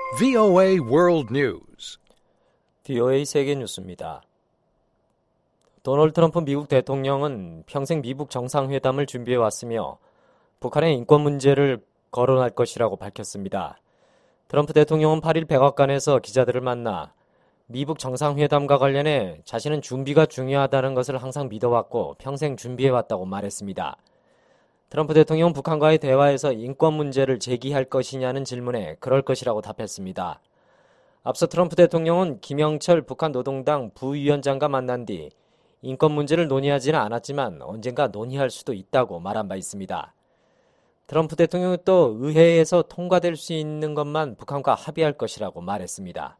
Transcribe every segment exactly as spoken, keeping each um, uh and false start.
브이오에이 World News. 브이오에이 세계 뉴스입니다. 도널드 트럼프 미국 대통령은 평생 미국 정상회담을 준비해왔으며 북한의 인권 문제를 거론할 것이라고 밝혔습니다. 트럼프 대통령은 팔 일 백악관에서 기자들을 만나 미국 정상회담과 관련해 자신은 준비가 중요하다는 것을 항상 믿어왔고 평생 준비해왔다고 말했습니다. 트럼프 대통령은 북한과의 대화에서 인권 문제를 제기할 것이냐는 질문에 그럴 것이라고 답했습니다. 앞서 트럼프 대통령은 김영철 북한 노동당 부위원장과 만난 뒤 인권 문제를 논의하지는 않았지만 언젠가 논의할 수도 있다고 말한 바 있습니다. 트럼프 대통령은 또 의회에서 통과될 수 있는 것만 북한과 합의할 것이라고 말했습니다.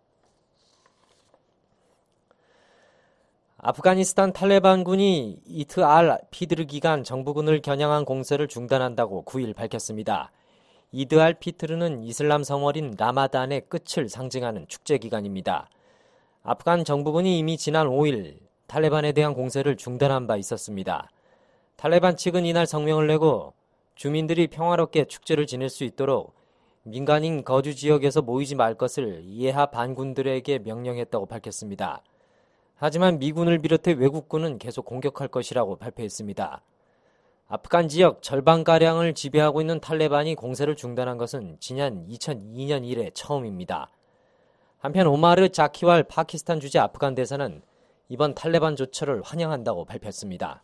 아프가니스탄 탈레반군이 이트 알 피드르 기간 정부군을 겨냥한 공세를 중단한다고 구 일 밝혔습니다. 이드 알 피트르는 이슬람 성월인 라마단의 끝을 상징하는 축제 기간입니다. 아프간 정부군이 이미 지난 오 일 탈레반에 대한 공세를 중단한 바 있었습니다. 탈레반 측은 이날 성명을 내고 주민들이 평화롭게 축제를 지낼 수 있도록 민간인 거주 지역에서 모이지 말 것을 이해하 반군들에게 명령했다고 밝혔습니다. 하지만 미군을 비롯해 외국군은 계속 공격할 것이라고 발표했습니다. 아프간 지역 절반가량을 지배하고 있는 탈레반이 공세를 중단한 것은 지난 이천이 년 이래 처음입니다. 한편 오마르 자키왈 파키스탄 주재 아프간 대사는 이번 탈레반 조처를 환영한다고 밝혔습니다.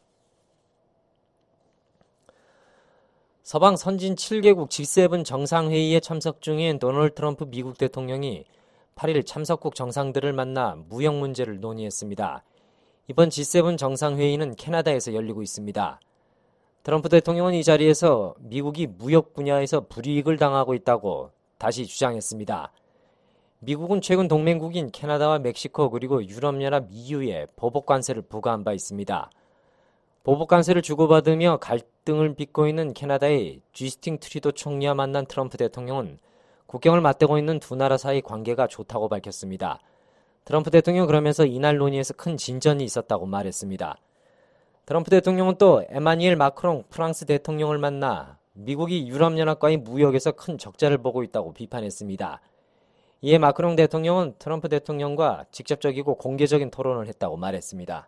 서방 선진 칠 개국 지 세븐 정상회의에 참석 중인 도널드 트럼프 미국 대통령이 팔 일 참석국 정상들을 만나 무역 문제를 논의했습니다. 이번 지 세븐 정상회의는 캐나다에서 열리고 있습니다. 트럼프 대통령은 이 자리에서 미국이 무역 분야에서 불이익을 당하고 있다고 다시 주장했습니다. 미국은 최근 동맹국인 캐나다와 멕시코 그리고 유럽연합 이유에 보복관세를 부과한 바 있습니다. 보복관세를 주고받으며 갈등을 빚고 있는 캐나다의 주스틴 트리도 총리와 만난 트럼프 대통령은 국경을 맞대고 있는 두 나라 사이 관계가 좋다고 밝혔습니다. 트럼프 대통령은 그러면서 이날 논의에서 큰 진전이 있었다고 말했습니다. 트럼프 대통령은 또 에마니엘 마크롱 프랑스 대통령을 만나 미국이 유럽연합과의 무역에서 큰 적자를 보고 있다고 비판했습니다. 이에 마크롱 대통령은 트럼프 대통령과 직접적이고 공개적인 토론을 했다고 말했습니다.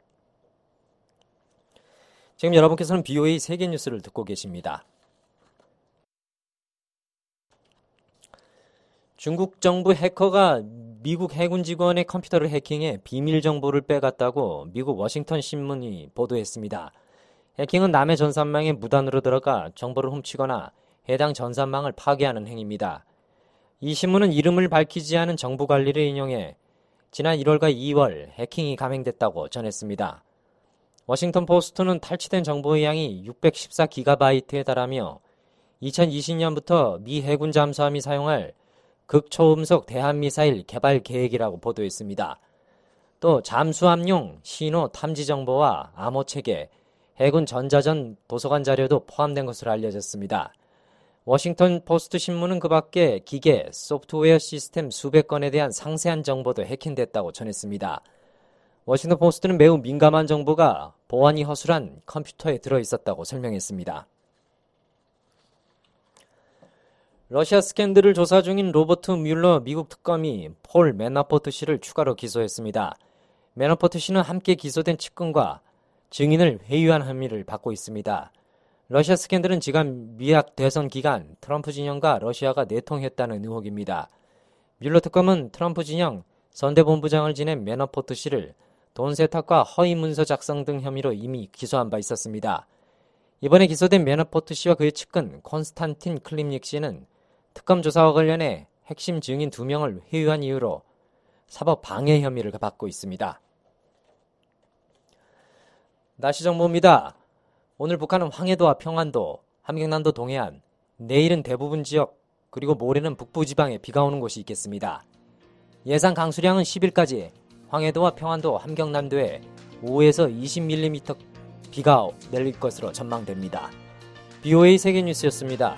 지금 여러분께서는 브이오에이 세계 뉴스를 듣고 계십니다. 중국 정부 해커가 미국 해군 직원의 컴퓨터를 해킹해 비밀 정보를 빼갔다고 미국 워싱턴 신문이 보도했습니다. 해킹은 남의 전산망에 무단으로 들어가 정보를 훔치거나 해당 전산망을 파괴하는 행위입니다. 이 신문은 이름을 밝히지 않은 정부 관리를 인용해 지난 일월과 이월 해킹이 감행됐다고 전했습니다. 워싱턴 포스트는 탈취된 정보의 양이 육백십사 기가바이트에 달하며 이천이십 년부터 미 해군 잠수함이 사용할 극초음속 대한미사일 개발 계획이라고 보도했습니다. 또 잠수함용 신호 탐지 정보와 암호 체계, 해군 전자전 도서관 자료도 포함된 것으로 알려졌습니다. 워싱턴 포스트 신문은 그 밖에 기계, 소프트웨어 시스템 수백 건에 대한 상세한 정보도 해킹됐다고 전했습니다. 워싱턴 포스트는 매우 민감한 정보가 보안이 허술한 컴퓨터에 들어있었다고 설명했습니다. 러시아 스캔들을 조사 중인 로버트 뮬러 미국 특검이 폴 매너포트 씨를 추가로 기소했습니다. 매너포트 씨는 함께 기소된 측근과 증인을 회유한 혐의를 받고 있습니다. 러시아 스캔들은 지난 미국 대선 기간 트럼프 진영과 러시아가 내통했다는 의혹입니다. 뮬러 특검은 트럼프 진영 선대본부장을 지낸 매너포트 씨를 돈 세탁과 허위 문서 작성 등 혐의로 이미 기소한 바 있었습니다. 이번에 기소된 매너포트 씨와 그의 측근 콘스탄틴 클림닉 씨는 특검 조사와 관련해 핵심 증인 두 명을 회유한 이유로 사법 방해 혐의를 받고 있습니다. 날씨 정보입니다. 오늘 북한은 황해도와 평안도, 함경남도 동해안, 내일은 대부분 지역, 그리고 모레는 북부지방에 비가 오는 곳이 있겠습니다. 예상 강수량은 십 일까지 황해도와 평안도, 함경남도에 오에서 이십 밀리미터 비가 내릴 것으로 전망됩니다. 브이오에이 세계뉴스였습니다.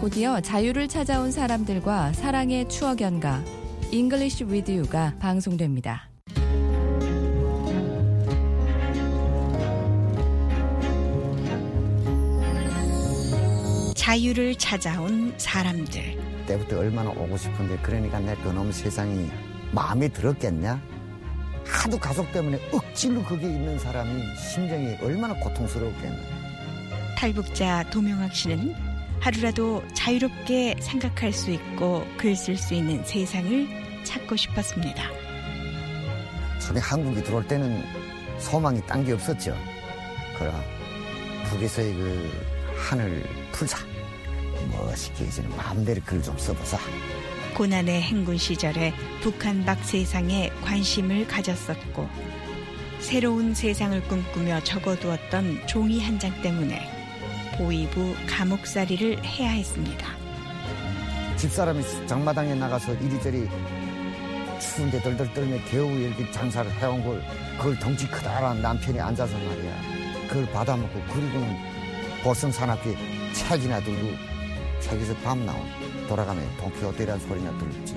곧이어 자유를 찾아온 사람들과 사랑의 추억 연가 English with You가 방송됩니다. 자유를 찾아온 사람들. 때부터 얼마나 오고 싶은데 그러니까 내 그놈 세상이 마음에 들었겠냐? 하도 가족 때문에 억지로 거기에 있는 사람이 심정이 얼마나 고통스러웠겠냐. 탈북자 도명학 씨는 하루라도 자유롭게 생각할 수 있고 글 쓸 수 있는 세상을 찾고 싶었습니다. 처음에 한국에 들어올 때는 소망이 딴 게 없었죠. 그럼 북에서의 그 하늘 풀자. 멋있게 이제 마음대로 글 좀 써보자. 고난의 행군 시절에 북한 밖 세상에 관심을 가졌었고 새로운 세상을 꿈꾸며 적어두었던 종이 한 장 때문에 보위부 감옥살이를 해야 했습니다. 집사람이 장마당에 나가서 이리저리 추운데 덜덜 떨며 겨우 이렇게 장사를 해온 걸 그걸 덩치 크다란 남편이 앉아서 말이야 그걸 받아먹고 그리고는 볼성산 앞에 책이나 들고 책에서 밤 나온 돌아가면 돈키호테라는 소리나 들었지.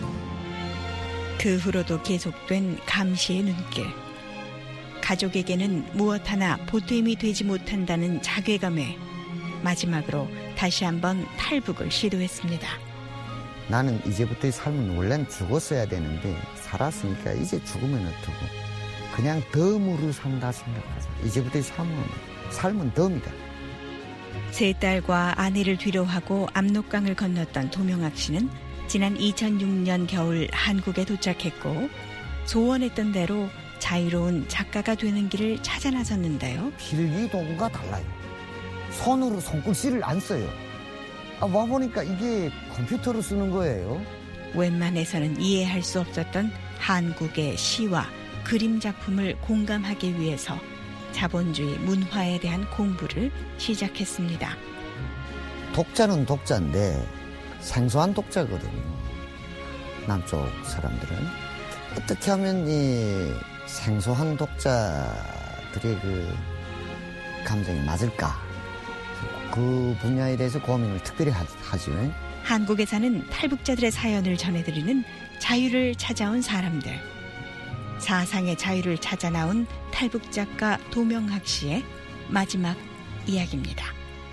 그 후로도 계속된 감시의 눈길. 가족에게는 무엇 하나 보탬이 되지 못한다는 자괴감에 마지막으로 다시 한번 탈북을 시도했습니다. 나는 이제부터의 삶은 원래는 죽었어야 되는데 살았으니까 이제 죽으면 어떡고 그냥 덤으로 산다 생각하자. 이제부터의 삶은, 삶은 덤이다. 세 딸과 아내를 뒤로하고 압록강을 건넜던 도명학 씨는 지난 이천육 년 겨울 한국에 도착했고 소원했던 대로 자유로운 작가가 되는 길을 찾아 나섰는데요. 필기 도구가 달라요. 손으로 손글씨를 안 써요. 아, 와보니까 이게 컴퓨터로 쓰는 거예요. 웬만해서는 이해할 수 없었던 한국의 시와 그림 작품을 공감하기 위해서 자본주의 문화에 대한 공부를 시작했습니다. 독자는 독자인데 생소한 독자거든요. 남쪽 사람들은. 어떻게 하면 이 생소한 독자들의 그 감정이 맞을까? 그 분야에 대해서 고민을 특별히 하죠. 한국에 사는 탈북자들의 사연을 전해드리는 자유를 찾아온 사람들. 사상의 자유를 찾아 나온 탈북 작가 도명학 씨의 마지막 이야기입니다.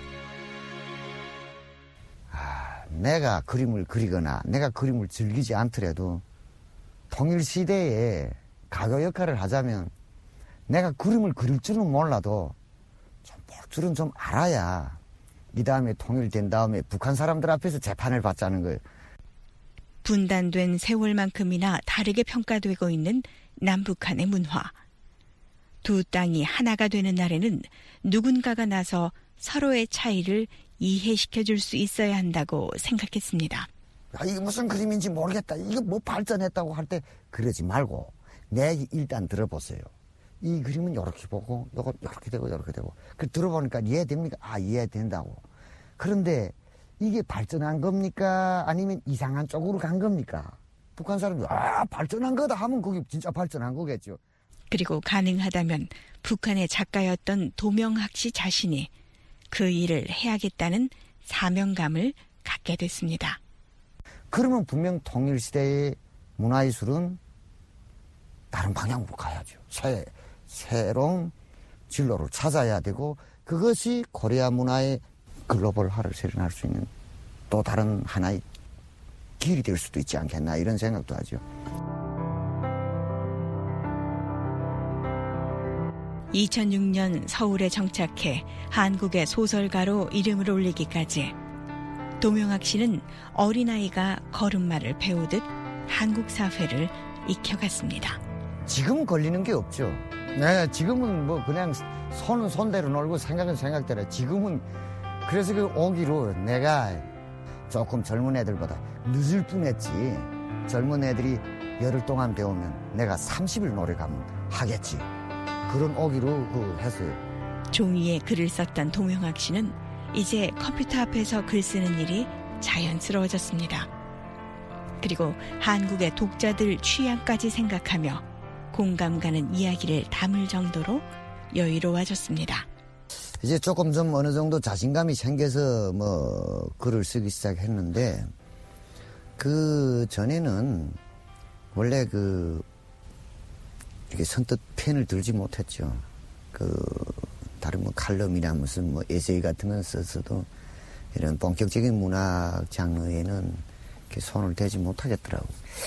아, 내가 그림을 그리거나 내가 그림을 즐기지 않더라도 통일시대에 가교 역할을 하자면 내가 그림을 그릴 줄은 몰라도 좀 볼 줄은 좀 알아야 이 다음에 통일된 다음에 북한 사람들 앞에서 재판을 받자는 거예요. 분단된 세월만큼이나 다르게 평가되고 있는 남북한의 문화. 두 땅이 하나가 되는 날에는 누군가가 나서 서로의 차이를 이해시켜줄 수 있어야 한다고 생각했습니다. 야, 이게 무슨 그림인지 모르겠다. 이거 뭐 발전했다고 할 때 그러지 말고 내 일단 들어보세요. 이 그림은 이렇게 보고 이거 이렇게 되고 이렇게 되고 그 들어보니까 이해됩니까? 아, 이해된다고. 그런데 이게 발전한 겁니까? 아니면 이상한 쪽으로 간 겁니까? 북한 사람들이 아, 발전한 거다 하면 그게 진짜 발전한 거겠죠. 그리고 가능하다면 북한의 작가였던 도명학 씨 자신이 그 일을 해야겠다는 사명감을 갖게 됐습니다. 그러면 분명 통일시대의 문화예술은 다른 방향으로 가야죠. 새, 새로운 진로를 찾아야 되고 그것이 코리아 문화의 글로벌화를 실현할 수 있는 또 다른 하나의 길이 될 수도 있지 않겠나 이런 생각도 하죠. 이천육 년 서울에 정착해 한국의 소설가로 이름을 올리기까지 도명학 씨는 어린아이가 걸음마를 배우듯 한국 사회를 익혀갔습니다. 지금 걸리는 게 없죠. 네, 지금은 뭐 그냥 손은 손대로 놀고 생각은 생각대로. 지금은 그래서 그 오기로 내가 조금 젊은 애들보다 늦을 뿐했지. 젊은 애들이 열흘 동안 배우면 내가 삼십 일 노력하면 하겠지. 그런 오기로 그 했어요. 종이에 글을 썼던 도명학 씨는 이제 컴퓨터 앞에서 글 쓰는 일이 자연스러워졌습니다. 그리고 한국의 독자들 취향까지 생각하며 공감 가는 이야기를 담을 정도로 여유로워졌습니다. 이제 조금 좀 어느 정도 자신감이 생겨서 뭐 글을 쓰기 시작했는데 그 전에는 원래 그 이렇게 선뜻 펜을 들지 못했죠. 그 다른 뭐 칼럼이나 무슨 뭐 에세이 같은 건 썼어도 이런 본격적인 문학 장르에는 이렇게 손을 대지 못하겠더라고.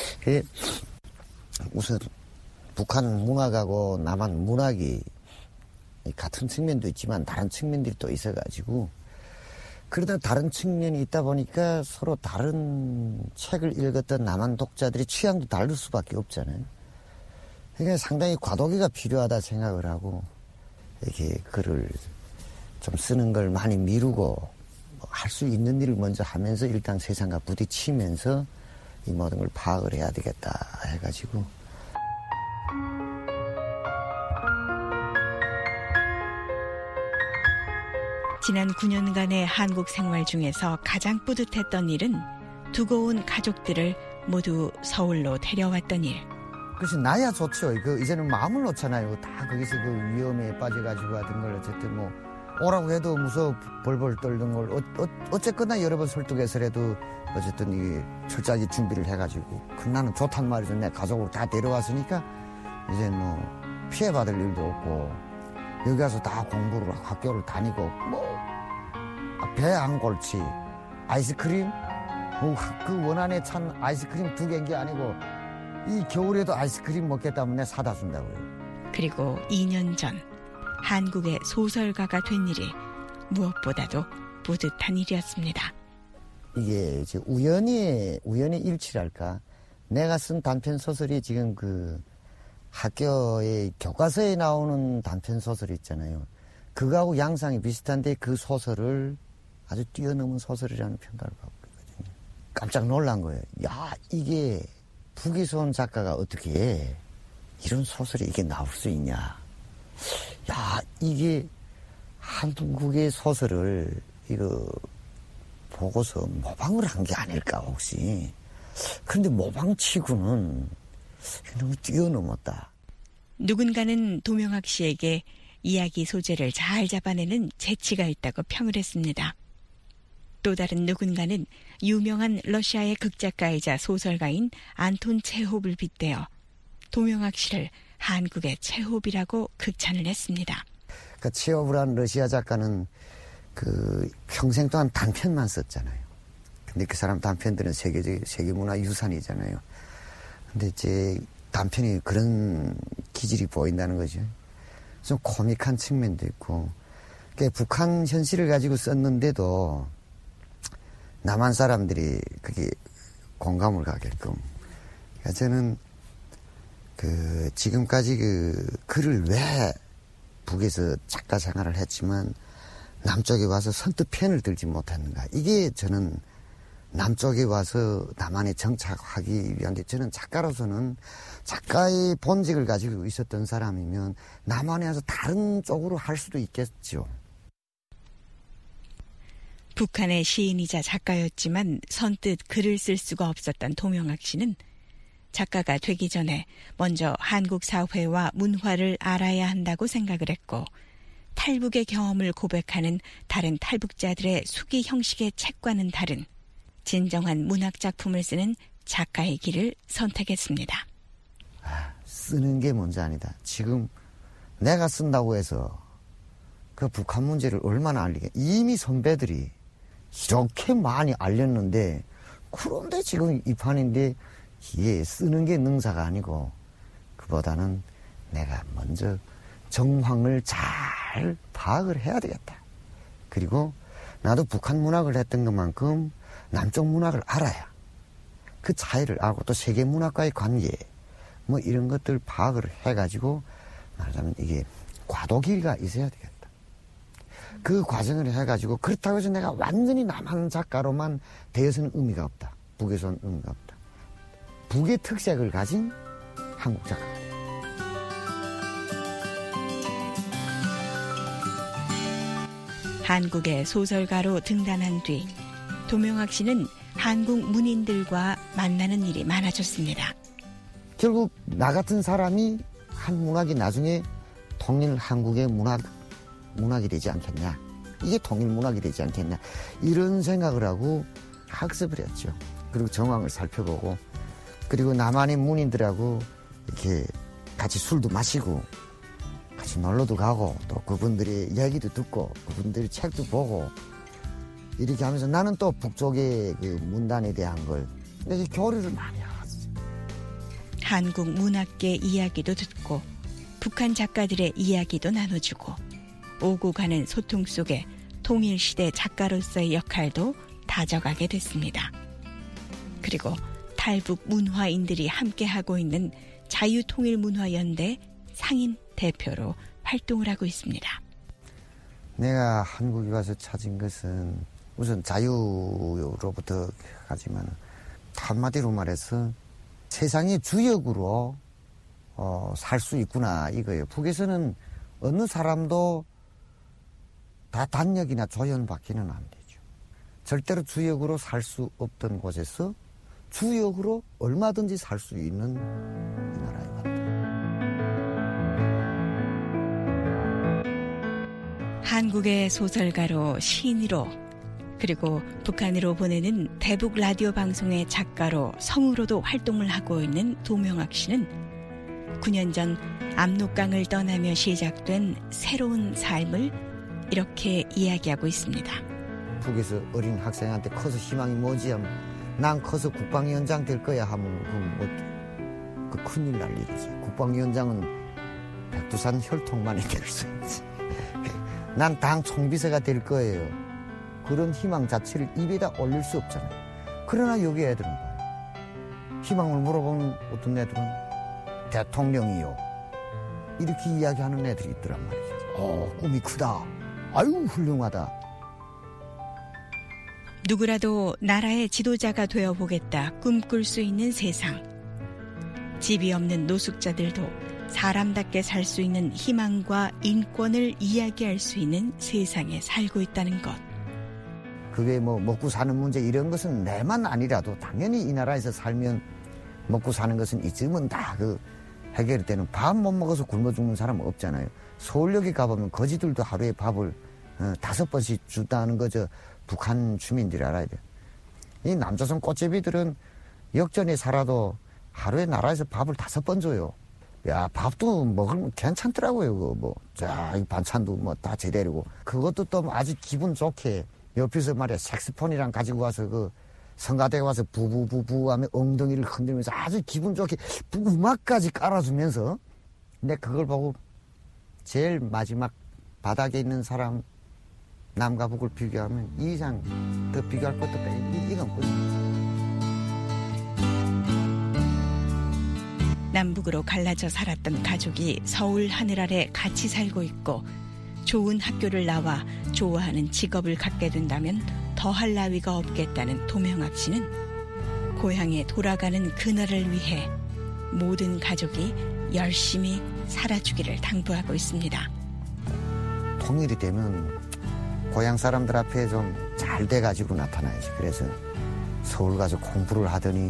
우선 북한 문학하고 남한 문학이 같은 측면도 있지만 다른 측면들이 또 있어가지고 그러다 다른 측면이 있다 보니까 서로 다른 책을 읽었던 남한 독자들이 취향도 다를 수밖에 없잖아요. 그러니까 상당히 과도기가 필요하다 생각을 하고 이렇게 글을 좀 쓰는 걸 많이 미루고 할 수 있는 일을 먼저 하면서 일단 세상과 부딪히면서 이 모든 걸 파악을 해야 되겠다 해가지고 지난 구 년간의 한국 생활 중에서 가장 뿌듯했던 일은 두고 온 가족들을 모두 서울로 데려왔던 일. 그래서 나야 좋죠. 그 이제는 마음을 놓잖아요. 다 거기서 그 위험에 빠져가지고 하던 걸 어쨌든 뭐 오라고 해도 무서워 벌벌 떨던 걸 어, 어, 어쨌거나 여러 번 설득해서라도 어쨌든 이 철저하게 준비를 해가지고 그 나는 좋단 말이죠. 내 가족을 다 데려왔으니까 이제 뭐 피해받을 일도 없고 여기 가서 다 공부를 학교를 다니고 뭐 배 한 골치 아이스크림 뭐 그 원안에 찬 아이스크림 두 개인 게 아니고 이 겨울에도 아이스크림 먹겠다면 내가 사다 준다고요. 그리고 이 년 전 한국의 소설가가 된 일이 무엇보다도 뿌듯한 일이었습니다. 이게 이제 우연히 우연히 일치랄까. 내가 쓴 단편 소설이 지금 그 학교의 교과서에 나오는 단편 소설이 있잖아요. 그거하고 양상이 비슷한데 그 소설을 아주 뛰어넘은 소설이라는 평가를 받고 있거든요. 깜짝 놀란 거예요. 야, 이게 북에서 온 작가가 어떻게 이런 소설이 이게 나올 수 있냐. 야, 이게 한국의 소설을 이거 보고서 모방을 한 게 아닐까 혹시. 그런데 모방치고는 너무 뛰어넘었다. 누군가는 도명학 씨에게 이야기 소재를 잘 잡아내는 재치가 있다고 평을 했습니다. 또 다른 누군가는 유명한 러시아의 극작가이자 소설가인 안톤 체홉을 빗대어 도명학 씨를 한국의 체홉이라고 극찬을 했습니다. 그 체홉이라는 러시아 작가는 그 평생 동안 단편만 썼잖아요. 근데 그 사람 단편들은 세계적 세계문화 유산이잖아요. 근데 이제 단편이 그런 기질이 보인다는 거죠. 좀 코믹한 측면도 있고, 그러니까 북한 현실을 가지고 썼는데도 남한 사람들이 그게 공감을 가게끔. 그러니까 저는 그 지금까지 그 글을 왜 북에서 작가 생활을 했지만 남쪽에 와서 선뜻 펜을 들지 못했는가. 이게 저는 남쪽에 와서 남한에 정착하기 위한데 저는 작가로서는 작가의 본직을 가지고 있었던 사람이면 남한에 와서 다른 쪽으로 할 수도 있겠죠. 북한의 시인이자 작가였지만 선뜻 글을 쓸 수가 없었던 도명학 씨는 작가가 되기 전에 먼저 한국 사회와 문화를 알아야 한다고 생각을 했고 탈북의 경험을 고백하는 다른 탈북자들의 수기 형식의 책과는 다른 진정한 문학 작품을 쓰는 작가의 길을 선택했습니다. 아, 쓰는 게 문제 아니다. 지금 내가 쓴다고 해서 그 북한 문제를 얼마나 알리게. 이미 선배들이 이렇게 많이 알렸는데 그런데 지금 이 판인데 이게 쓰는 게 능사가 아니고 그보다는 내가 먼저 정황을 잘 파악을 해야 되겠다. 그리고 나도 북한 문학을 했던 것만큼 남쪽 문학을 알아야 그 차이를 알고 또 세계 문학과의 관계 뭐 이런 것들 파악을 해가지고 말하자면 이게 과도기가 있어야 되겠다. 그 과정을 해가지고 그렇다고 해서 내가 완전히 남한 작가로만 되어서는 의미가 없다. 북에서는 의미가 없다. 북의 특색을 가진 한국 작가. 한국의 소설가로 등단한 뒤 도명학 씨는 한국 문인들과 만나는 일이 많아졌습니다. 결국 나 같은 사람이 한 문학이 나중에 통일 한국의 문학 문학이 되지 않겠냐. 이게 통일 문학이 되지 않겠냐. 이런 생각을 하고 학습을 했죠. 그리고 정황을 살펴보고 그리고 남한의 문인들하고 이렇게 같이 술도 마시고 같이 놀러도 가고 또 그분들의 이야기도 듣고 그분들의 책도 보고 이렇게 하면서 나는 또 북쪽의 그 문단에 대한 걸 이렇게 교류를 많이 하았어요. 한국 문학계 이야기도 듣고 북한 작가들의 이야기도 나눠주고 오고 가는 소통 속에 통일시대 작가로서의 역할도 다져가게 됐습니다. 그리고 탈북 문화인들이 함께하고 있는 자유통일문화연대 상인 대표로 활동을 하고 있습니다. 내가 한국에 와서 찾은 것은 우선 자유로부터 가지만 한마디로 말해서 세상의 주역으로 어, 살 수 있구나 이거예요. 북에서는 어느 사람도 다 단역이나 조연받기는 안 되죠. 절대로 주역으로 살 수 없던 곳에서 주역으로 얼마든지 살 수 있는 이 나라에 왔다. 한국의 소설가로 시인으로 그리고 북한으로 보내는 대북 라디오 방송의 작가로 성우로도 활동을 하고 있는 도명학 씨는 구 년 전 압록강을 떠나며 시작된 새로운 삶을 이렇게 이야기하고 있습니다. 북에서 어린 학생한테 커서 희망이 뭐지 하면 난 커서 국방위원장 될 거야 하면 그, 뭐, 그 큰일 날 일이지. 국방위원장은 백두산 혈통만이 될 수 있지. 난 당 총비서가 될 거예요. 그런 희망 자체를 입에다 올릴 수 없잖아요. 그러나 여기 애들은 봐요. 희망을 물어보면 어떤 애들은 대통령이요. 이렇게 이야기하는 애들이 있더란 말이죠. 어, 꿈이 크다. 아유, 훌륭하다. 누구라도 나라의 지도자가 되어보겠다 꿈꿀 수 있는 세상. 집이 없는 노숙자들도 사람답게 살 수 있는 희망과 인권을 이야기할 수 있는 세상에 살고 있다는 것. 그게 뭐 먹고 사는 문제 이런 것은 내만 아니라도 당연히 이 나라에서 살면 먹고 사는 것은 이쯤은 다 그 해결되는 밥 못 먹어서 굶어 죽는 사람은 없잖아요. 서울역에 가보면 거지들도 하루에 밥을 어, 다섯 번씩 준다는 거죠. 북한 주민들이 알아야 돼요. 이 남조선 꽃제비들은 역전에 살아도 하루에 나라에서 밥을 다섯 번 줘요. 야, 밥도 먹으면 괜찮더라고요. 그거 뭐, 자, 이 반찬도 뭐 다 제대로고. 그것도 또 아주 기분 좋게 옆에서 말이야, 색스폰이랑 가지고 와서 그 성가대에 와서 부부부부 하며 엉덩이를 흔들면서 아주 기분 좋게 음악까지 깔아주면서 근데 그걸 보고 제일 마지막 바닥에 있는 사람 남과 북을 비교하면 이 이상 더 비교할 것도 없다. 이건 뭐지? 남북으로 갈라져 살았던 가족이 서울 하늘 아래 같이 살고 있고 좋은 학교를 나와 좋아하는 직업을 갖게 된다면 더할 나위가 없겠다는 도명학 씨는 고향에 돌아가는 그날을 위해 모든 가족이 열심히 살아주기를 당부하고 있습니다. 통일이 되면 고향 사람들 앞에 좀 잘 돼가지고 나타나야지. 그래서 서울 가서 공부를 하더니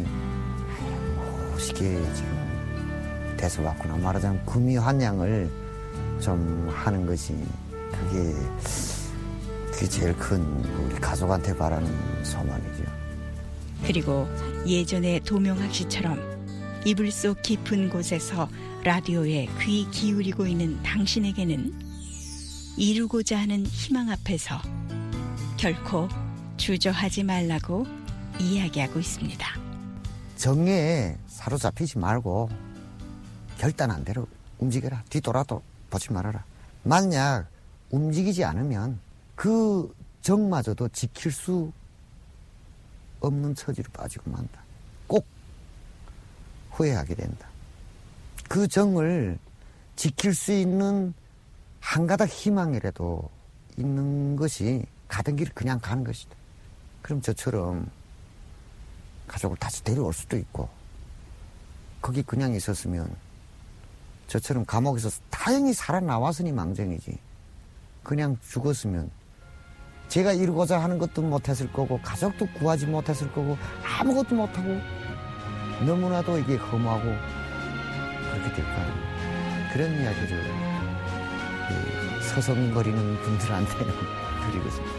멋있게 지금 돼서 왔구나. 말하자면 금이환양을 좀 하는 것이 그게 그게 제일 큰 우리 가족한테 바라는 소망이죠. 그리고 예전의 도명학 씨처럼 이불 속 깊은 곳에서 라디오에 귀 기울이고 있는 당신에게는 이루고자 하는 희망 앞에서 결코 주저하지 말라고 이야기하고 있습니다. 정에 사로잡히지 말고 결단한 대로 움직여라. 뒤돌아도 보지 말아라. 만약 움직이지 않으면 그 정마저도 지킬 수 없는 처지로 빠지고 만다. 꼭 후회하게 된다. 그 정을 지킬 수 있는 한 가닥 희망이라도 있는 것이 가던 길 그냥 가는 것이다. 그럼 저처럼 가족을 다시 데려올 수도 있고 거기 그냥 있었으면 저처럼 감옥에서 다행히 살아나왔으니 망정이지. 그냥 죽었으면 제가 이루고자 하는 것도 못했을 거고 가족도 구하지 못했을 거고 아무것도 못하고 너무나도 이게 허무하고 그렇게 될 거 아니에요. 그런 이야기를 서성거리는 분들한테는 드리겠습니다.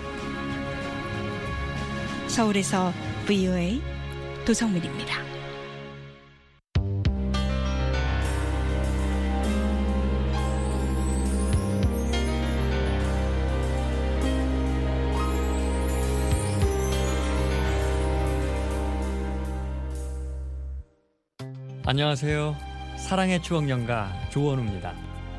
서울에서 브이오에이 도성민입니다. 안녕하세요. 사랑의 추억 연가 조원우입니다.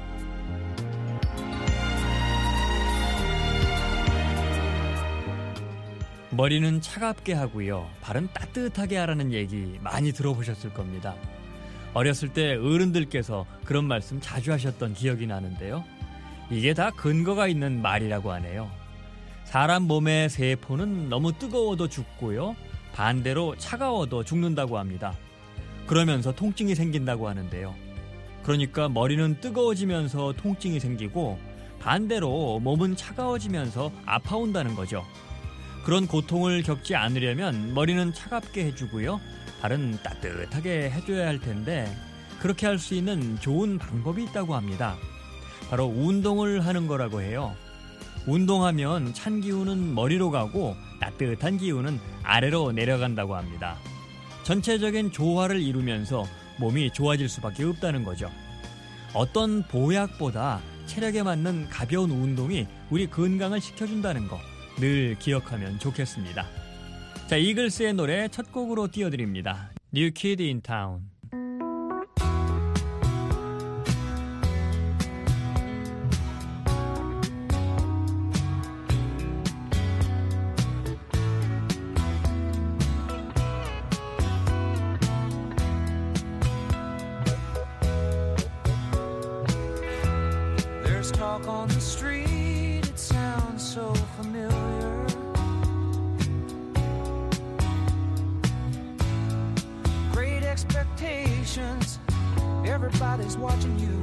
머리는 차갑게 하고요, 발은 따뜻하게 하라는 얘기 많이 들어보셨을 겁니다. 어렸을 때 어른들께서 그런 말씀 자주 하셨던 기억이 나는데요. 이게 다 근거가 있는 말이라고 하네요. 사람 몸의 세포는 너무 뜨거워도 죽고요, 반대로 차가워도 죽는다고 합니다. 그러면서 통증이 생긴다고 하는데요. 그러니까 머리는 뜨거워지면서 통증이 생기고 반대로 몸은 차가워지면서 아파온다는 거죠. 그런 고통을 겪지 않으려면 머리는 차갑게 해주고요, 발은 따뜻하게 해줘야 할 텐데 그렇게 할 수 있는 좋은 방법이 있다고 합니다. 바로 운동을 하는 거라고 해요. 운동하면 찬 기운은 머리로 가고 따뜻한 기운은 아래로 내려간다고 합니다. 전체적인 조화를 이루면서 몸이 좋아질 수밖에 없다는 거죠. 어떤 보약보다 체력에 맞는 가벼운 운동이 우리 건강을 지켜준다는 거 늘 기억하면 좋겠습니다. 자, 이글스의 노래 첫 곡으로 띄워드립니다. New Kid in Town. There's talk on the street, it sounds so familiar. Great expectations, everybody's watching you.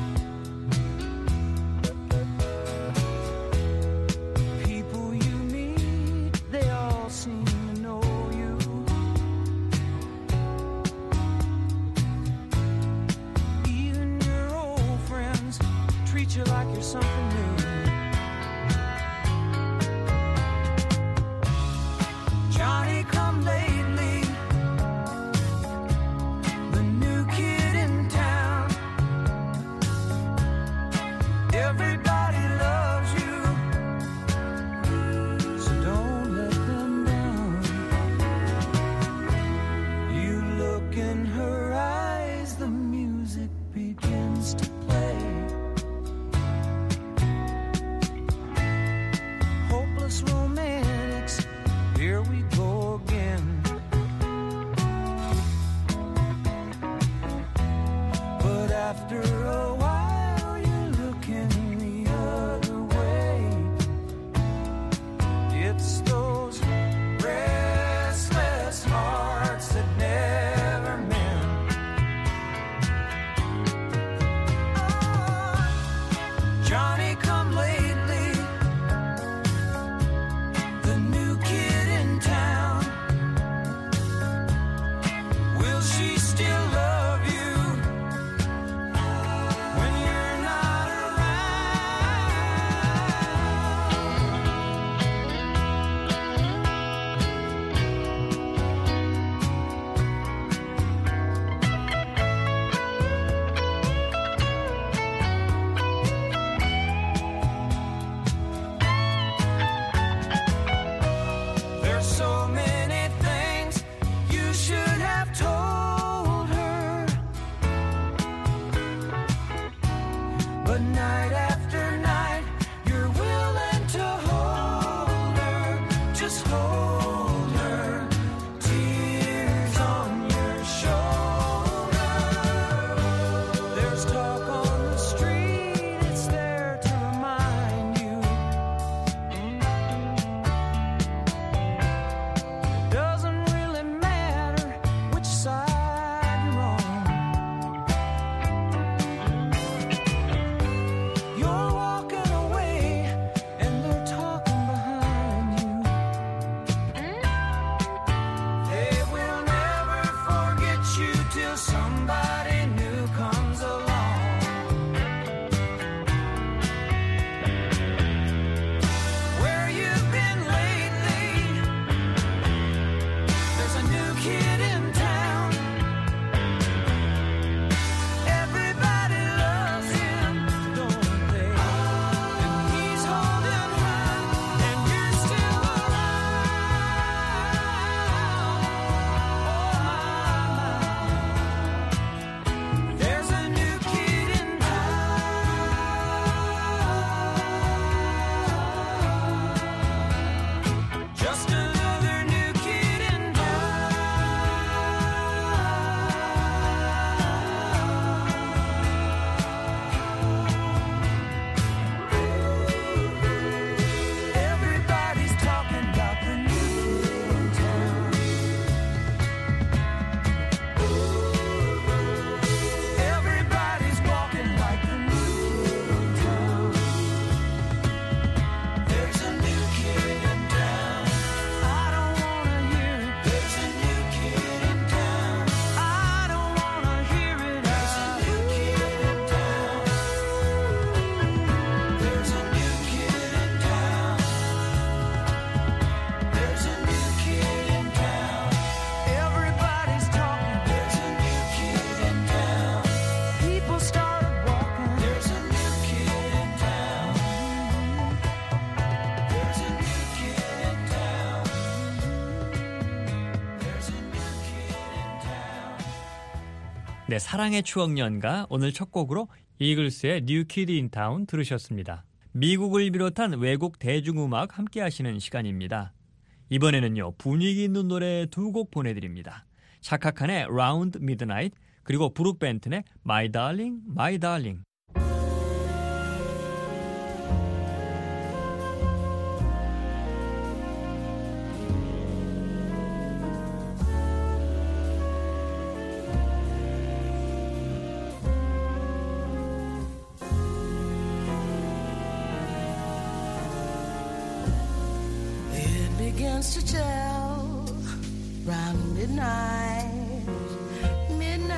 People you meet, they all seem to know you. Even your old friends treat you like you're something new. Johnny come lately, the new kid in town. 네, 사랑의 추억 연가 오늘 첫 곡으로 이글스의 New Kid in Town 들으셨습니다. 미국을 비롯한 외국 대중음악 함께 하시는 시간입니다. 이번에는요, 분위기 있는 노래 두 곡 보내드립니다. 샤카칸의 Round Midnight, 그리고 브룩 벤튼의 My Darling, My Darling. Begins to tell round midnight, midnight.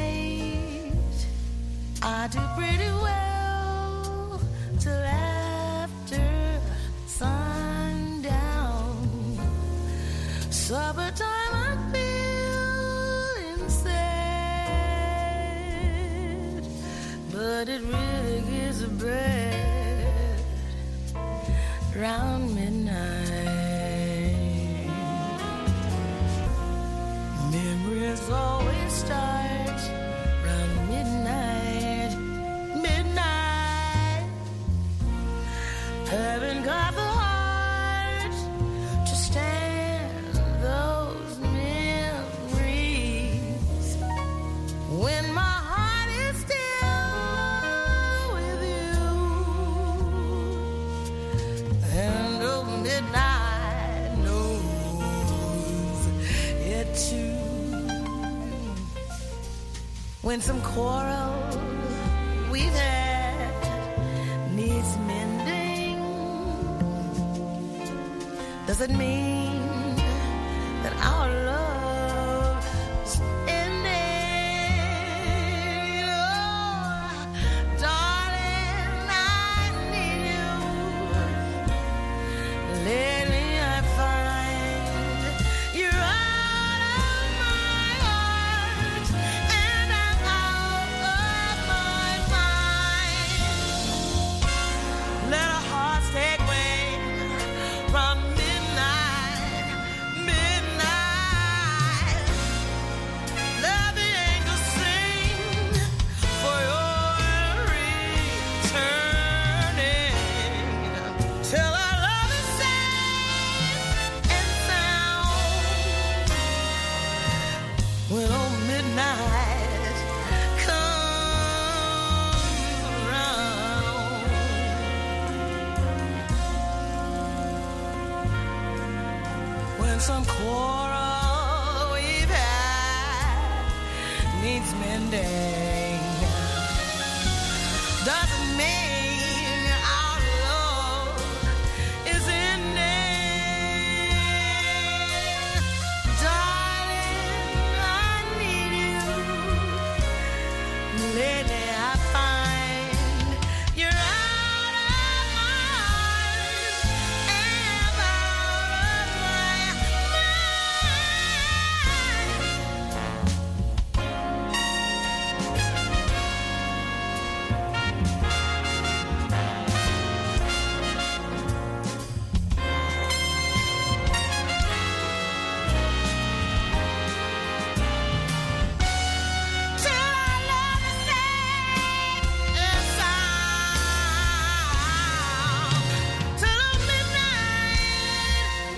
I do pretty well till after sundown. Supper time I feel inside, but it really gets bad round midnight. Memories always start round midnight, midnight. Haven't got the heart to stand those memories when my heart is still with you. And oh, midnight knows it too. When some quarrel we've had needs mending, does it mean that our love's ending? Oh, darling, I need you. Lately I find you're out of my heart and I'm out of my mind. Let our hearts take wing from midnight, midnight. Let the angels sing for your returning till our love is safe and sound. When oh midnight comes around, when some quarrel we've had needs mending, doesn't mean our love is ending. Darling, I need you. Lately I find you're out of my heart and out of my till our love is safe and sound, till the midnight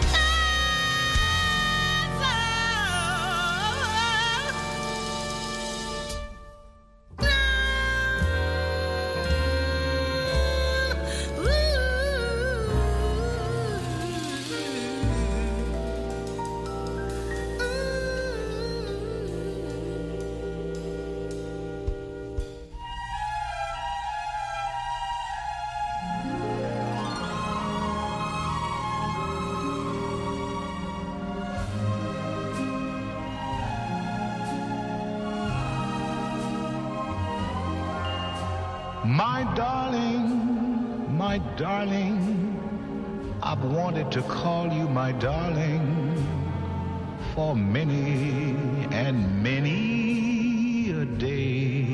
My darling, my darling, I've wanted to call you my darling for many and many a day.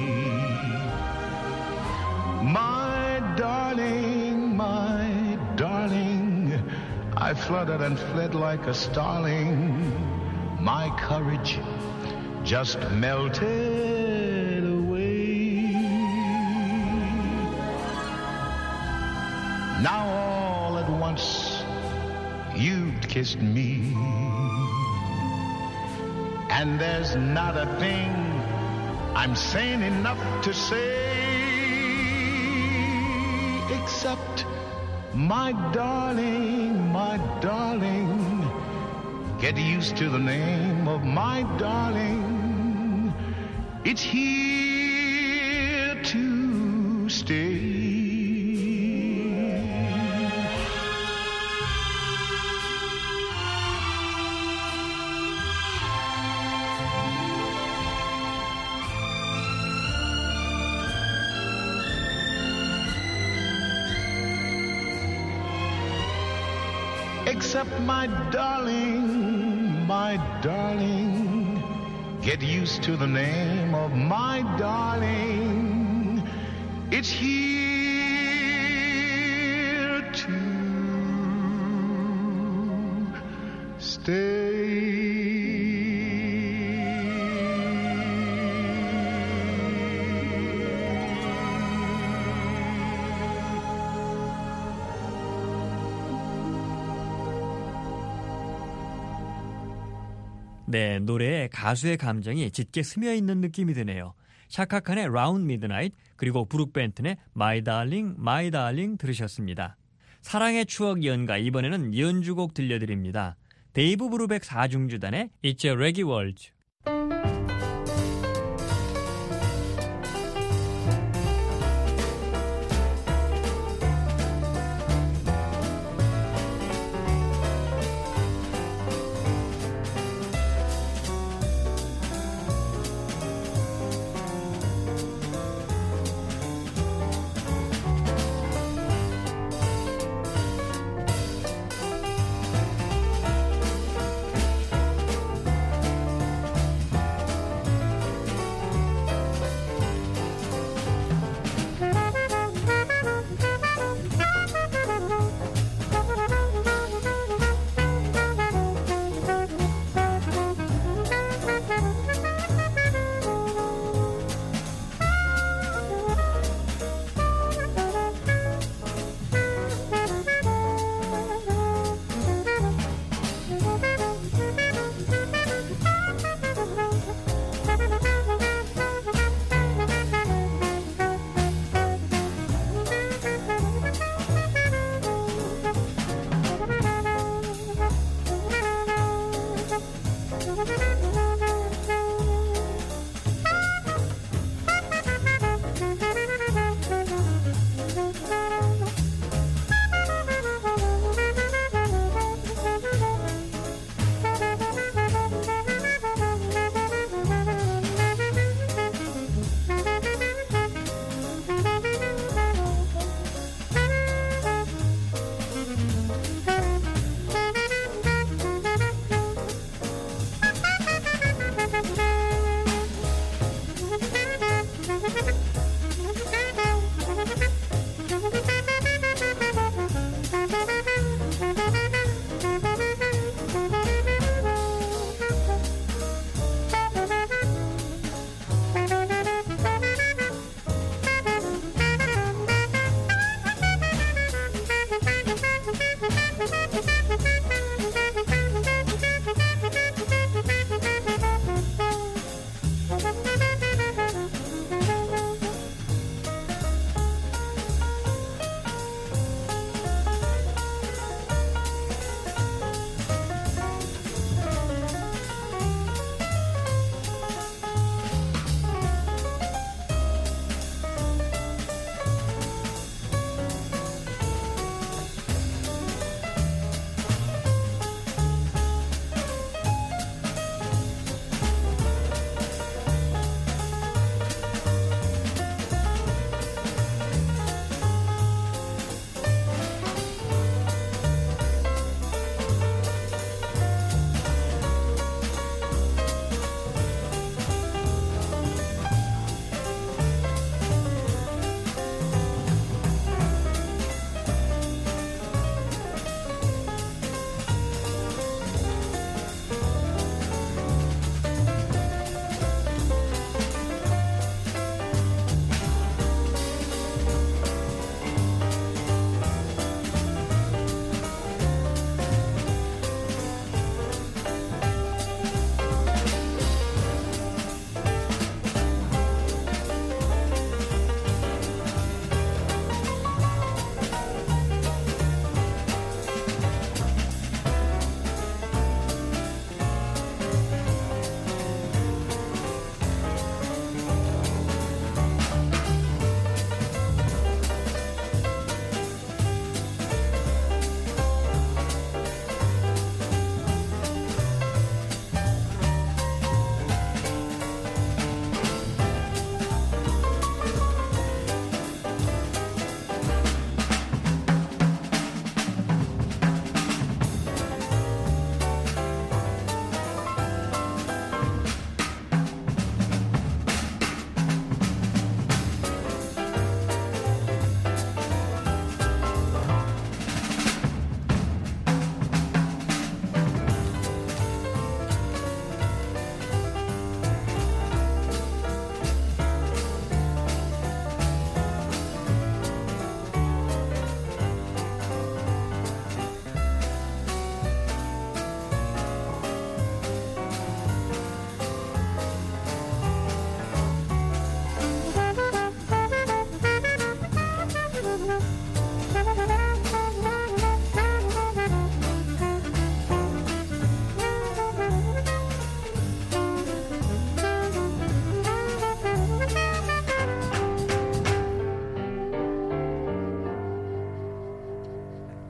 My darling, my darling, I fluttered and fled like a starling. My courage just melted away. Now all at once you've kissed me, and there's not a thing I'm sane enough to say, except, my darling, my darling, get used to the name of my darling. It's here to stay. Except, my darling, my darling, get used to the name of my darling. It's here to stay. 네, 노래에 가수의 감정이 짙게 스며있는 느낌이 드네요. 샤카칸의 Round Midnight, 그리고 브룩 벤튼의 My Darling, My Darling 들으셨습니다. 사랑의 추억 연가, 이번에는 연주곡 들려드립니다. 데이브 브루백 사중주단의 It's a Reggae World.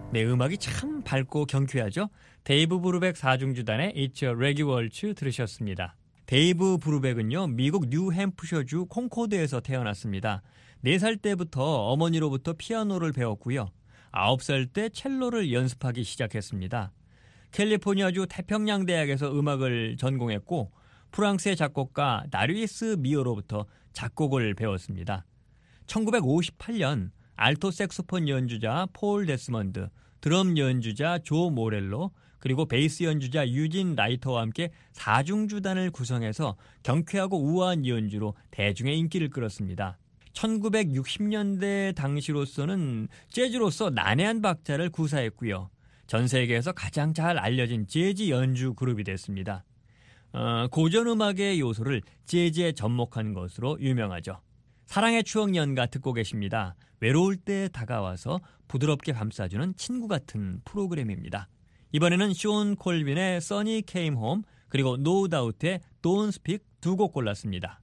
네, 음악이 참 밝고 경쾌하죠. 데이브 브루백 사중주단의 It's a Reggae Waltz 들으셨습니다. 데이브 브루백은요, 미국 뉴햄프셔주 콩코드에서 태어났습니다. 네 살 때부터 어머니로부터 피아노를 배웠고요. 아홉 살 때 첼로를 연습하기 시작했습니다. 캘리포니아주 태평양대학에서 음악을 전공했고 프랑스의 작곡가 나르이스 미오로부터 작곡을 배웠습니다. 천구백오십팔 년 알토 색소폰 연주자 폴 데스먼드, 드럼 연주자 조 모렐로, 그리고 베이스 연주자 유진 라이터와 함께 사중주단을 구성해서 경쾌하고 우아한 연주로 대중의 인기를 끌었습니다. 천구백육십 년대 당시로서는 재즈로서 난해한 박자를 구사했고요. 전 세계에서 가장 잘 알려진 재즈 연주 그룹이 됐습니다. 어, 고전 음악의 요소를 재즈에 접목한 것으로 유명하죠. 사랑의 추억 연가 듣고 계십니다. 외로울 때 다가와서 부드럽게 감싸주는 친구 같은 프로그램입니다. 이번에는 쇼온 콜빈의 Sunny Came Home, 그리고 No Doubt의 Don't Speak 두 곡 골랐습니다.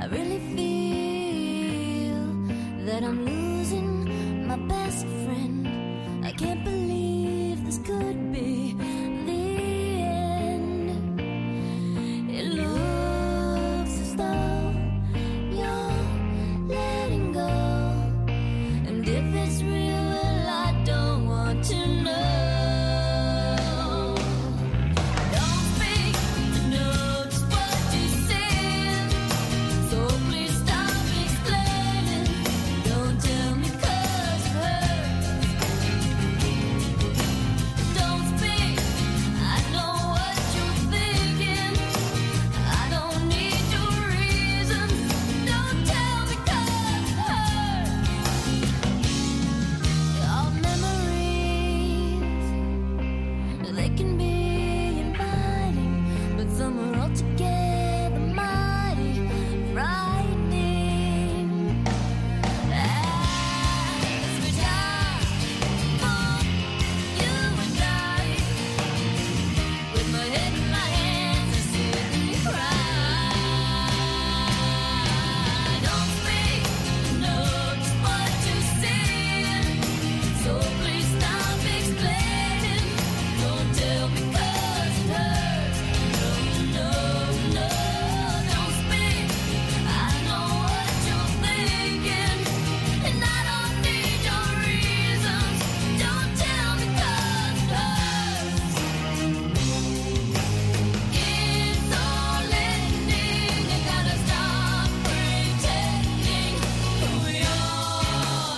I really feel that I'm losing my best friend. I can't believe this could be the end. It looks as though you're letting go, and if it's real, well, I don't want to know. Don't speak, I know just what you said, so please stop explaining. Don't tell me 'cause it hurts. Don't speak, I know what you're thinking. I don't need your reasons. Don't tell me 'cause it hurts. Our memories, they can be inviting, but some are altogether mighty frightening. As we die for you and I, with my head in my hands, I sit and cry. Don't speak, know just what you said, so please stop explaining. Don't tell me 'cause it hurts. No, no, no, don't speak. I know what you're thinking, and I don't need your reasons. Don't tell me 'cause it hurts. It's all ending. I gotta stop pretending who we are.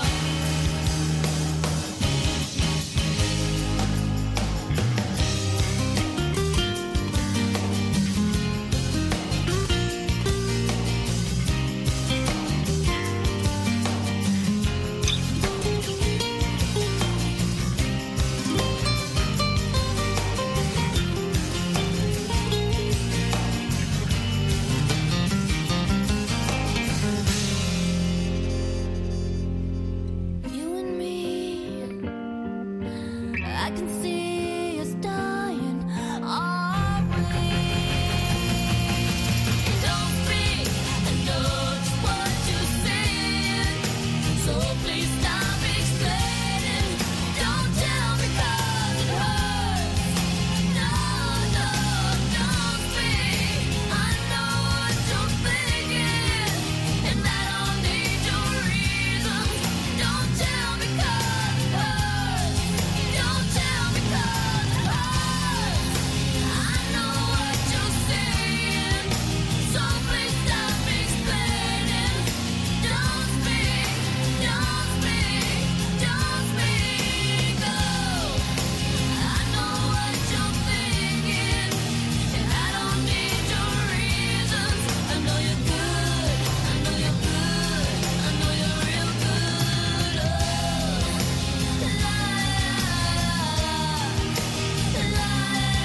You and me, I can see us dying, are we? Don't speak, I know just what you said, so please stop explaining. Don't tell me 'cause it hurts. No, no, don't speak. I know what you're thinking, and I don't need your reasons. Don't tell me 'cause it hurts. Don't tell me 'cause it hurts. I know what you're saying, so please stop explaining. Don't speak, don't speak, don't speak. Oh, I know what you're thinking, and I don't need your reasons. I know you're good, I know you're good, I know you're real good. Oh, la la la la.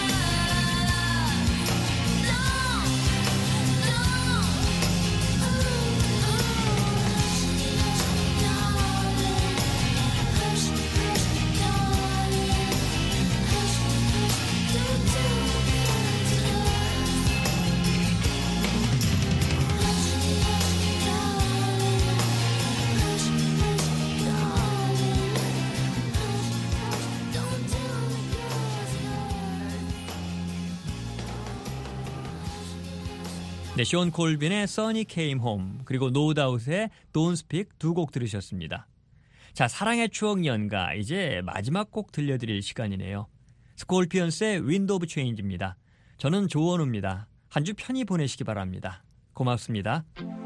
네, 션 콜빈의 Sunny Came Home 그리고 No Doubt의 Don't Speak 두 곡 들으셨습니다. 자, 사랑의 추억 연가 이제 마지막 곡 들려드릴 시간이네요. 스콜피언스의 Wind of Change입니다. 저는 조원우입니다. 한 주 편히 보내시기 바랍니다. 고맙습니다.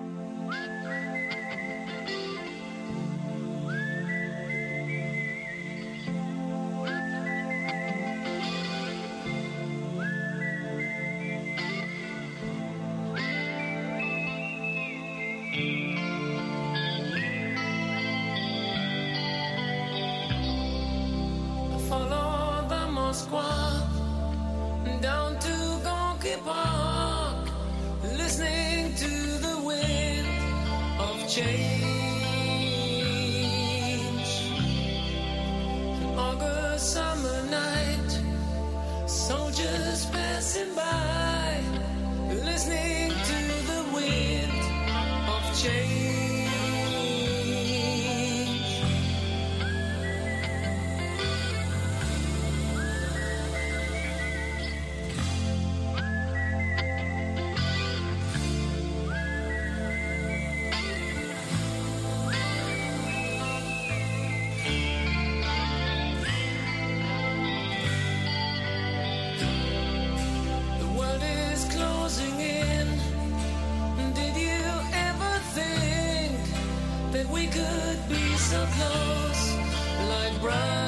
Follow the Moskwa down to Gonky Park, listening to the wind of change. An August summer night, soldiers passing by, listening to the wind change. The world is closing in. Did you ever think that we could be so close, like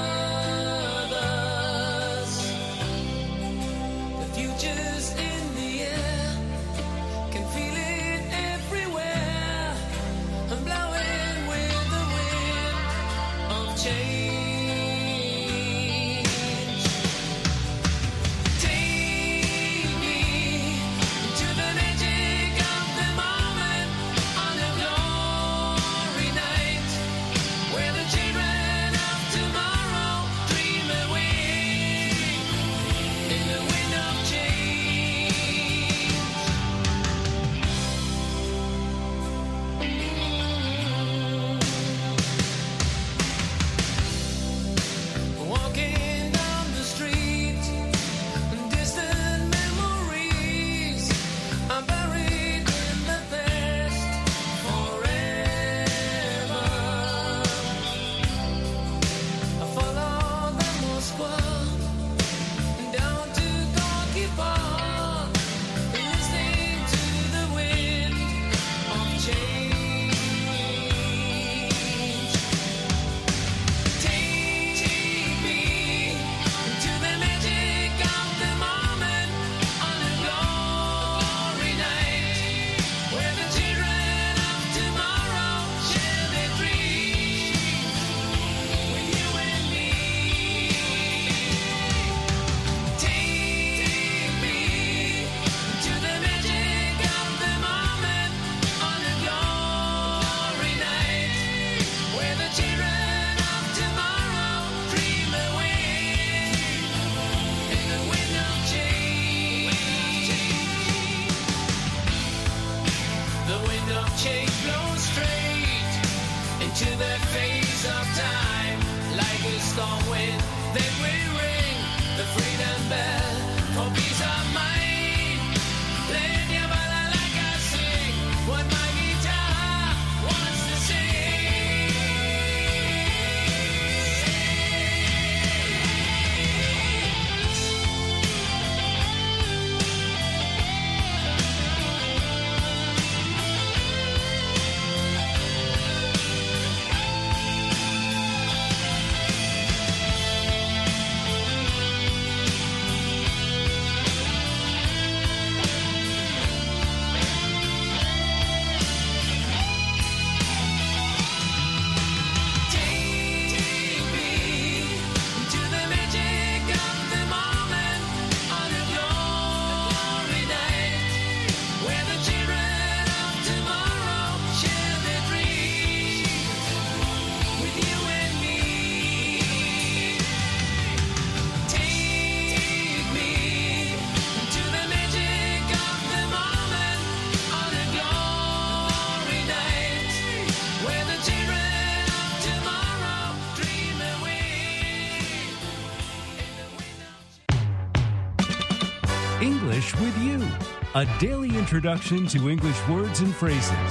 brothers? The future's in the air, can feel it everywhere. I'm blowing with the wind of change. Take me to the magic of the moment on a glory night, where the children of tomorrow dream away in the wind of change. Walking down the street, distant memories are buried in the past forever. I follow the Moskva down to Gorky Park, listening to the wind of change. Take me to the magic of the moment on a glory night, where the children of tomorrow share their dreams with you and me. Take me to the magic of the moment on a glory night, where the children of tomorrow dream away in the wind of change. The wind of change blows straight into the face of time, like a storm wind that will ring the freedom bell for peace of mind. Play your bala like I sing what my guitar wants to sing. Take me to the magic of the moment on a glory night, where the children of tomorrow share their dreams with you and me. Take me to the magic of the moment on a glory night, where the children of tomorrow dream away in the wind of English with You, a daily introduction to English words and phrases.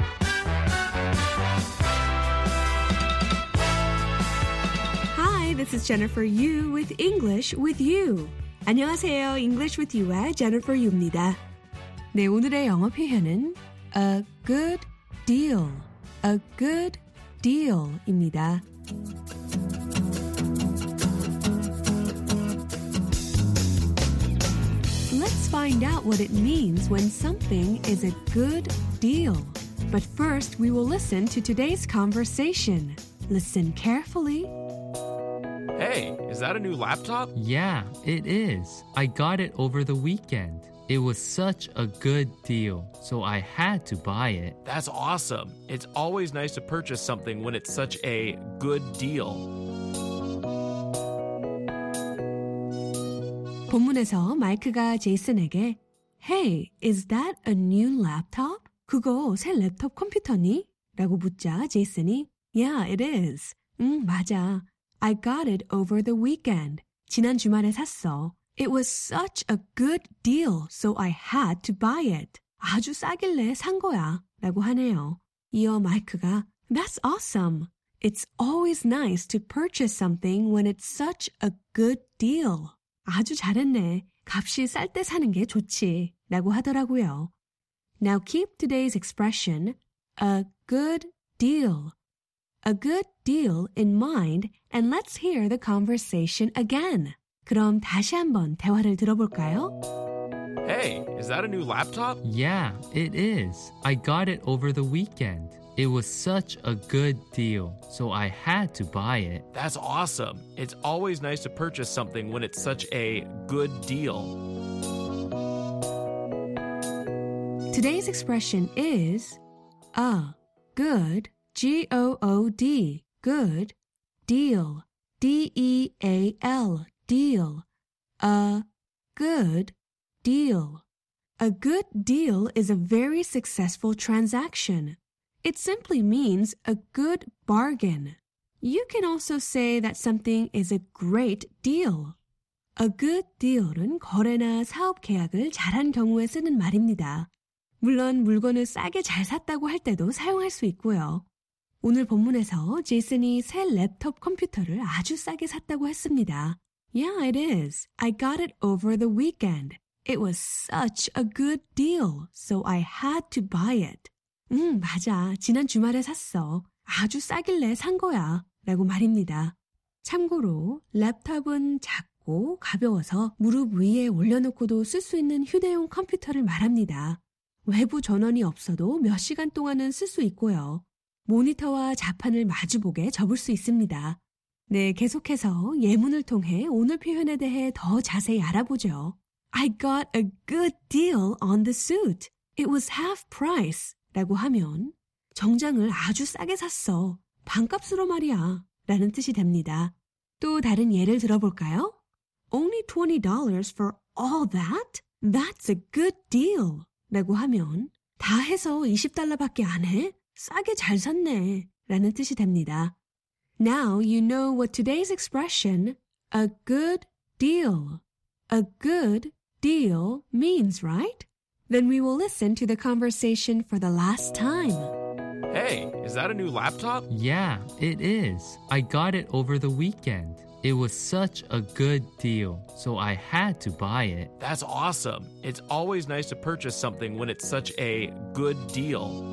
Hi, this is Jennifer Yu with English with You. 안녕하세요. English with You와 Jennifer Yu입니다. 네, 오늘의 영어 표현은 a good deal, a good deal입니다. Let's find out what it means when something is a good deal. But first, we will listen to today's conversation. Listen carefully. Hey, is that a new laptop? Yeah, it is. I got it over the weekend. It was such a good deal, so I had to buy it. That's awesome. It's always nice to purchase something when it's such a good deal. 본문에서 마이크가 제이슨에게 Hey, is that a new laptop? 그거 새 랩톱 컴퓨터니? 라고 묻자 제이슨이 Yeah, it is. 응, 맞아. I got it over the weekend. 지난 주말에 샀어. It was such a good deal, so I had to buy it. 아주 싸길래 산 거야. 라고 하네요. 이어 마이크가 That's awesome. It's always nice to purchase something when it's such a good deal. 아주 잘했네. 값이 쌀 때 사는 게 좋지. 라고 하더라고요. Now keep today's expression, a good deal. A good deal in mind and let's hear the conversation again. 그럼 다시 한번 대화를 들어볼까요? Hey, is that a new laptop? Yeah, it is. I got it over the weekend. It was such a good deal, so I had to buy it. That's awesome. It's always nice to purchase something when it's such a good deal. Today's expression is a good, G O O D, good, deal, D E A L, deal, a good deal. A good deal is a very successful transaction. It simply means a good bargain. You can also say that something is a great deal. A good deal은 거래나 사업 계약을 잘한 경우에 쓰는 말입니다. 물론 물건을 싸게 잘 샀다고 할 때도 사용할 수 있고요. 오늘 본문에서 제이슨이 새 랩톱 컴퓨터를 아주 싸게 샀다고 했습니다. Yeah, it is. I got it over the weekend. It was such a good deal, so I had to buy it. 응, 맞아. 지난 주말에 샀어. 아주 싸길래 산 거야. 라고 말입니다. 참고로 랩톱은 작고 가벼워서 무릎 위에 올려놓고도 쓸 수 있는 휴대용 컴퓨터를 말합니다. 외부 전원이 없어도 몇 시간 동안은 쓸 수 있고요. 모니터와 자판을 마주보게 접을 수 있습니다. 네, 계속해서 예문을 통해 오늘 표현에 대해 더 자세히 알아보죠. I got a good deal on the suit. It was half price. 라고 하면 정장을 아주 싸게 샀어. 반값으로 말이야. 라는 뜻이 됩니다. 또 다른 예를 들어볼까요? Only twenty dollars for all that? That's a good deal. 라고 하면 다 해서 이십 달러밖에 안 해? 싸게 잘 샀네. 라는 뜻이 됩니다. Now you know what today's expression, a good deal, a good deal means, right? Then we will listen to the conversation for the last time. Hey, is that a new laptop? Yeah, it is. I got it over the weekend. It was such a good deal, so I had to buy it. That's awesome. It's always nice to purchase something when it's such a good deal.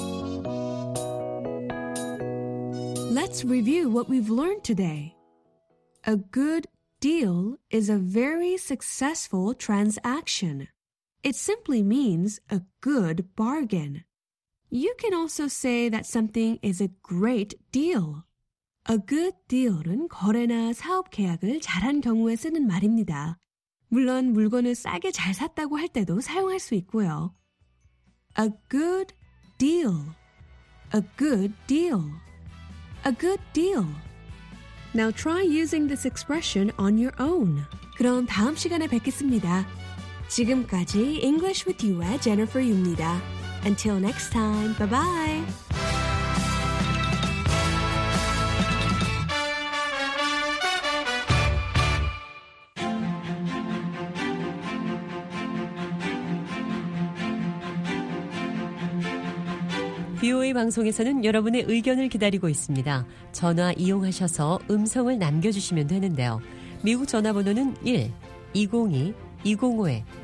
Let's review what we've learned today. A good deal is a very successful transaction. It simply means a good bargain. You can also say that something is a great deal. A good deal은 거래나 사업 계약을 잘한 경우에 쓰는 말입니다. 물론 물건을 싸게 잘 샀다고 할 때도 사용할 수 있고요. A good deal. A good deal. A good deal. Now try using this expression on your own. 그럼 다음 시간에 뵙겠습니다. 지금까지 English with You의 Jennifer Yu입니다. Until next time, bye bye. 비오에이 방송에서는 여러분의 의견을 기다리고 있습니다. 전화 이용하셔서 음성을 남겨주시면 되는데요. 미국 전화번호는 일 이공이 이공오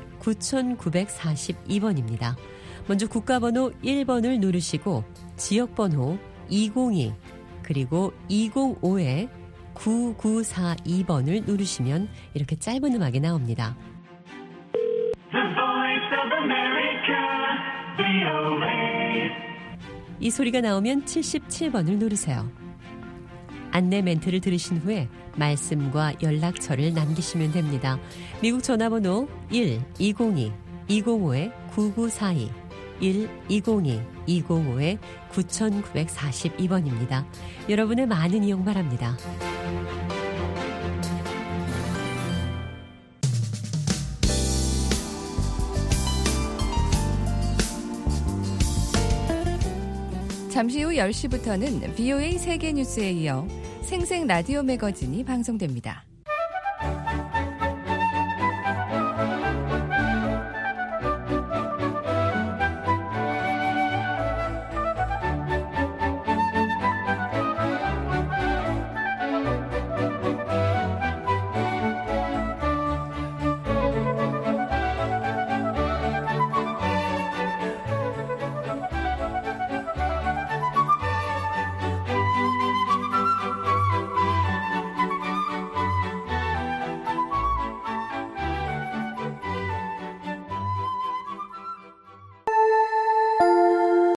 구구사이 번입니다. 먼저 국가번호 일 번을 누르시고 지역번호 이공이 그리고 이공오 구구사이 번을 누르시면 이렇게 짧은 음악이 나옵니다. The Voice of America, 비오에이. 이 소리가 나오면 칠십칠 번을 누르세요. 안내 멘트를 들으신 후에 말씀과 연락처를 남기시면 됩니다. 미국 전화번호 일 이공이 이공오 구구사이 일 이공이 이공오 구구사이 번입니다. 여러분의 많은 이용 바랍니다. 잠시 후 열 시부터는 비오에이 세계뉴스에 이어 생생 라디오 매거진이 방송됩니다.